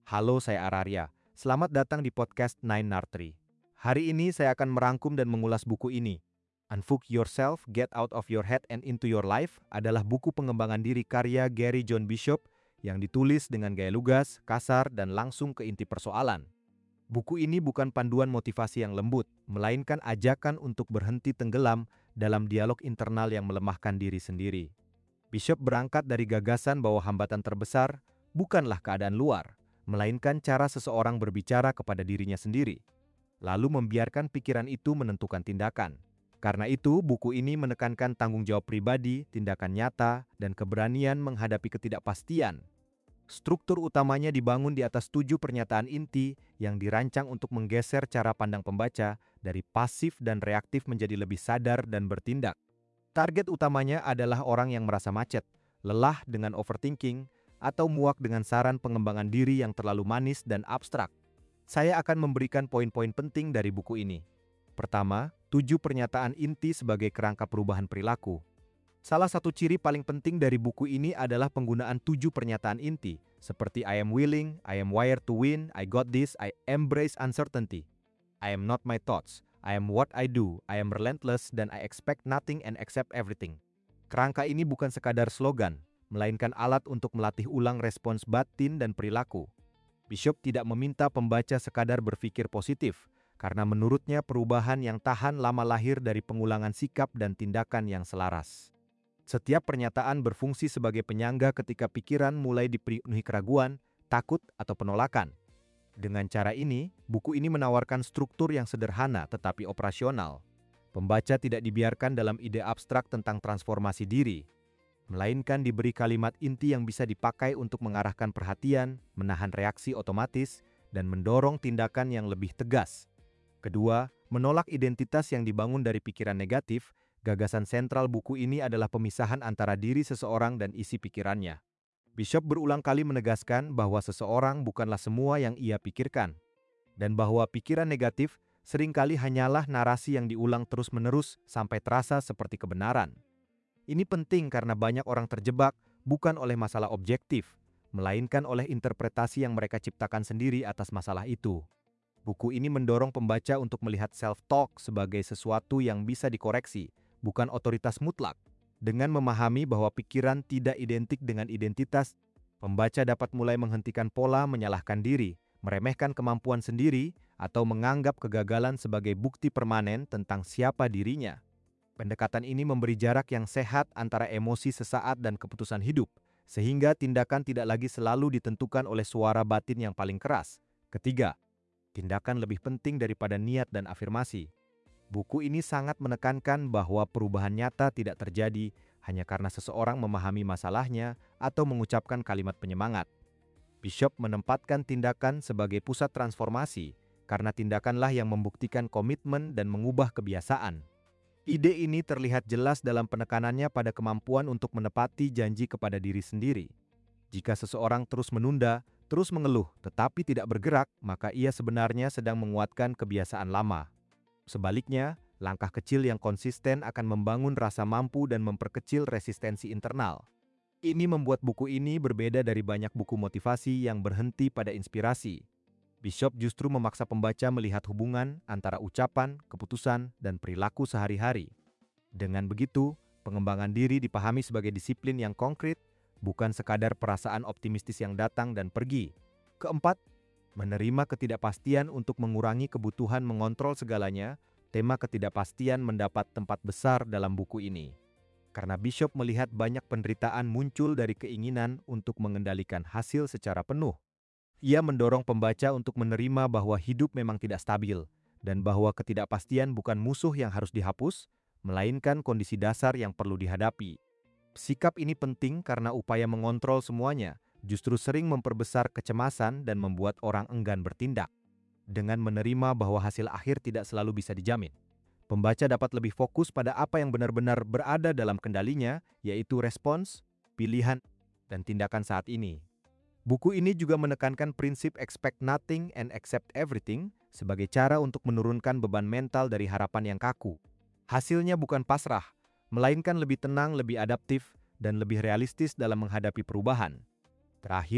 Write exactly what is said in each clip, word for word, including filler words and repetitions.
Halo, saya Araria. Selamat datang di podcast Nine Nartri. Hari ini saya akan merangkum dan mengulas buku ini. Unfuck Yourself, Get Out of Your Head and Into Your Life adalah buku pengembangan diri karya Gary John Bishop yang ditulis dengan gaya lugas, kasar, dan langsung ke inti persoalan. Buku ini bukan panduan motivasi yang lembut, melainkan ajakan untuk berhenti tenggelam dalam dialog internal yang melemahkan diri sendiri. Bishop berangkat dari gagasan bahwa hambatan terbesar bukanlah keadaan luar, melainkan cara seseorang berbicara kepada dirinya sendiri, lalu membiarkan pikiran itu menentukan tindakan. Karena itu, buku ini menekankan tanggung jawab pribadi, tindakan nyata, dan keberanian menghadapi ketidakpastian. Struktur utamanya dibangun di atas tujuh pernyataan inti yang dirancang untuk menggeser cara pandang pembaca dari pasif dan reaktif menjadi lebih sadar dan bertindak. Target utamanya adalah orang yang merasa macet, lelah dengan overthinking, atau muak dengan saran pengembangan diri yang terlalu manis dan abstrak. Saya akan memberikan poin-poin penting dari buku ini. Pertama, tujuh pernyataan inti sebagai kerangka perubahan perilaku. Salah satu ciri paling penting dari buku ini adalah penggunaan tujuh pernyataan inti, seperti I am willing, I am wired to win, I got this, I embrace uncertainty. I am not my thoughts, I am what I do, I am relentless, dan I expect nothing and accept everything. Kerangka ini bukan sekadar slogan, melainkan alat untuk melatih ulang respons batin dan perilaku. Bishop tidak meminta pembaca sekadar berpikir positif, karena menurutnya perubahan yang tahan lama lahir dari pengulangan sikap dan tindakan yang selaras. Setiap pernyataan berfungsi sebagai penyangga ketika pikiran mulai dipenuhi keraguan, takut, atau penolakan. Dengan cara ini, buku ini menawarkan struktur yang sederhana tetapi operasional. Pembaca tidak dibiarkan dalam ide abstrak tentang transformasi diri, melainkan diberi kalimat inti yang bisa dipakai untuk mengarahkan perhatian, menahan reaksi otomatis, dan mendorong tindakan yang lebih tegas. Kedua, menolak identitas yang dibangun dari pikiran negatif. Gagasan sentral buku ini adalah pemisahan antara diri seseorang dan isi pikirannya. Bishop berulang kali menegaskan bahwa seseorang bukanlah semua yang ia pikirkan, dan bahwa pikiran negatif seringkali hanyalah narasi yang diulang terus-menerus sampai terasa seperti kebenaran. Ini penting karena banyak orang terjebak bukan oleh masalah objektif, melainkan oleh interpretasi yang mereka ciptakan sendiri atas masalah itu. Buku ini mendorong pembaca untuk melihat self-talk sebagai sesuatu yang bisa dikoreksi, bukan otoritas mutlak. Dengan memahami bahwa pikiran tidak identik dengan identitas, pembaca dapat mulai menghentikan pola menyalahkan diri, meremehkan kemampuan sendiri, atau menganggap kegagalan sebagai bukti permanen tentang siapa dirinya. Pendekatan ini memberi jarak yang sehat antara emosi sesaat dan keputusan hidup, sehingga tindakan tidak lagi selalu ditentukan oleh suara batin yang paling keras. Ketiga, tindakan lebih penting daripada niat dan afirmasi. Buku ini sangat menekankan bahwa perubahan nyata tidak terjadi hanya karena seseorang memahami masalahnya atau mengucapkan kalimat penyemangat. Bishop menempatkan tindakan sebagai pusat transformasi, karena tindakanlah yang membuktikan komitmen dan mengubah kebiasaan. Ide ini terlihat jelas dalam penekanannya pada kemampuan untuk menepati janji kepada diri sendiri. Jika seseorang terus menunda, terus mengeluh, tetapi tidak bergerak, maka ia sebenarnya sedang menguatkan kebiasaan lama. Sebaliknya, langkah kecil yang konsisten akan membangun rasa mampu dan memperkecil resistensi internal. Ini membuat buku ini berbeda dari banyak buku motivasi yang berhenti pada inspirasi. Bishop justru memaksa pembaca melihat hubungan antara ucapan, keputusan, dan perilaku sehari-hari. Dengan begitu, pengembangan diri dipahami sebagai disiplin yang konkret, bukan sekadar perasaan optimistis yang datang dan pergi. Keempat, menerima ketidakpastian untuk mengurangi kebutuhan mengontrol segalanya. Tema ketidakpastian mendapat tempat besar dalam buku ini. Karena Bishop melihat banyak penderitaan muncul dari keinginan untuk mengendalikan hasil secara penuh. Ia mendorong pembaca untuk menerima bahwa hidup memang tidak stabil, dan bahwa ketidakpastian bukan musuh yang harus dihapus, melainkan kondisi dasar yang perlu dihadapi. Sikap ini penting karena upaya mengontrol semuanya justru sering memperbesar kecemasan dan membuat orang enggan bertindak. Dengan menerima bahwa hasil akhir tidak selalu bisa dijamin, pembaca dapat lebih fokus pada apa yang benar-benar berada dalam kendalinya, yaitu respons, pilihan, dan tindakan saat ini. Buku ini juga menekankan prinsip expect nothing and accept everything sebagai cara untuk menurunkan beban mental dari harapan yang kaku. Hasilnya bukan pasrah, melainkan lebih tenang, lebih adaptif, dan lebih realistis dalam menghadapi perubahan. Terakhir,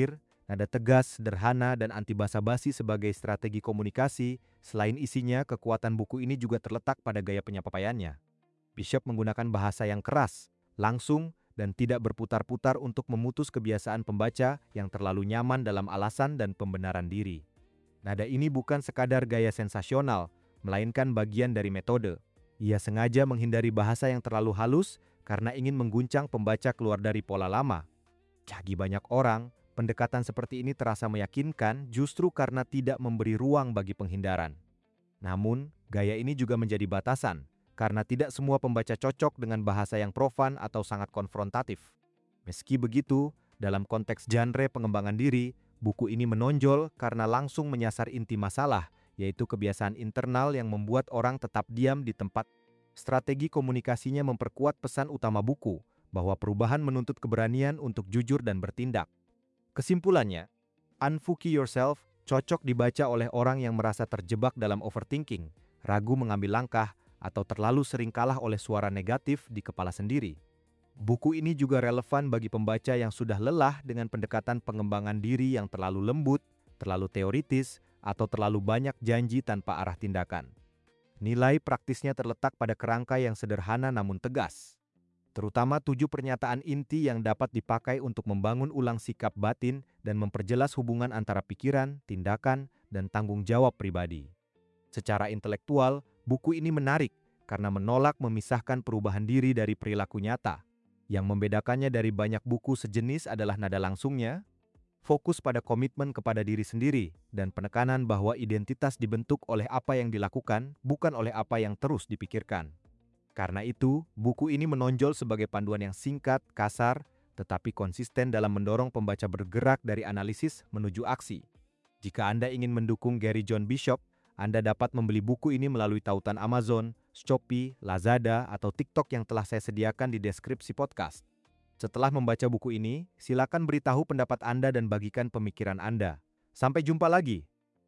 Nada tegas, sederhana, dan anti basa-basi sebagai strategi komunikasi. Selain isinya, kekuatan buku ini juga terletak pada gaya penyampaiannya. Bishop menggunakan bahasa yang keras, langsung, dan tidak berputar-putar untuk memutus kebiasaan pembaca yang terlalu nyaman dalam alasan dan pembenaran diri. Nada ini bukan sekadar gaya sensasional, melainkan bagian dari metode. Ia sengaja menghindari bahasa yang terlalu halus karena ingin mengguncang pembaca keluar dari pola lama. Bagi banyak orang, pendekatan seperti ini terasa meyakinkan justru karena tidak memberi ruang bagi penghindaran. Namun, gaya ini juga menjadi batasan, karena tidak semua pembaca cocok dengan bahasa yang profan atau sangat konfrontatif. Meski begitu, dalam konteks genre pengembangan diri, buku ini menonjol karena langsung menyasar inti masalah, yaitu kebiasaan internal yang membuat orang tetap diam di tempat. Strategi komunikasinya memperkuat pesan utama buku, bahwa perubahan menuntut keberanian untuk jujur dan bertindak. Kesimpulannya, Unfuck Yourself cocok dibaca oleh orang yang merasa terjebak dalam overthinking, ragu mengambil langkah, atau terlalu sering kalah oleh suara negatif di kepala sendiri. Buku ini juga relevan bagi pembaca yang sudah lelah dengan pendekatan pengembangan diri yang terlalu lembut, terlalu teoritis, atau terlalu banyak janji tanpa arah tindakan. Nilai praktisnya terletak pada kerangka yang sederhana namun tegas, terutama tujuh pernyataan inti yang dapat dipakai untuk membangun ulang sikap batin dan memperjelas hubungan antara pikiran, tindakan, dan tanggung jawab pribadi. Secara intelektual, buku ini menarik karena menolak memisahkan perubahan diri dari perilaku nyata. Yang membedakannya dari banyak buku sejenis adalah nada langsungnya, fokus pada komitmen kepada diri sendiri, dan penekanan bahwa identitas dibentuk oleh apa yang dilakukan, bukan oleh apa yang terus dipikirkan. Karena itu, buku ini menonjol sebagai panduan yang singkat, kasar, tetapi konsisten dalam mendorong pembaca bergerak dari analisis menuju aksi. Jika Anda ingin mendukung Gary John Bishop, Anda dapat membeli buku ini melalui tautan Amazon, Shopee, Lazada, atau TikTok yang telah saya sediakan di deskripsi podcast. Setelah membaca buku ini, silakan beritahu pendapat Anda dan bagikan pemikiran Anda. Sampai jumpa lagi!